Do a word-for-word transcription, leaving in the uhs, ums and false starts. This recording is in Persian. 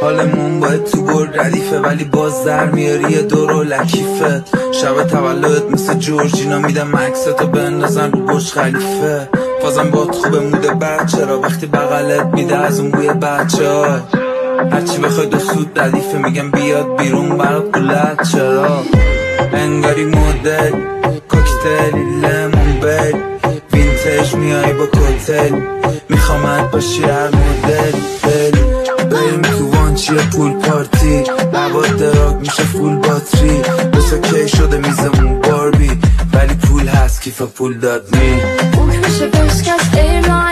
حالمون باید تو گل ردیفه ولی باز در میاری یه دور و لکیفه. شب تولد مثل جورجینا میدم مکستو بندازن رو برج خلیفه. بازم باد خوبه موده بد چرا وقتی بغلت میده از اون بوی بچه ها. هرچی بخوای دو سود ردیفه میگم بیاد بیرون برات قلت چرا. انگاری مدل کوکتل لیمون بیل وینتج میای با کوتل میخوامت باشی هر مدل بل بریم تو وانچی پول پارتی لبات دراگ میشه فول باتری بسا کی شده میزمون باربی ولی پول هست کیف پول داد می اون میشه بشکست ایران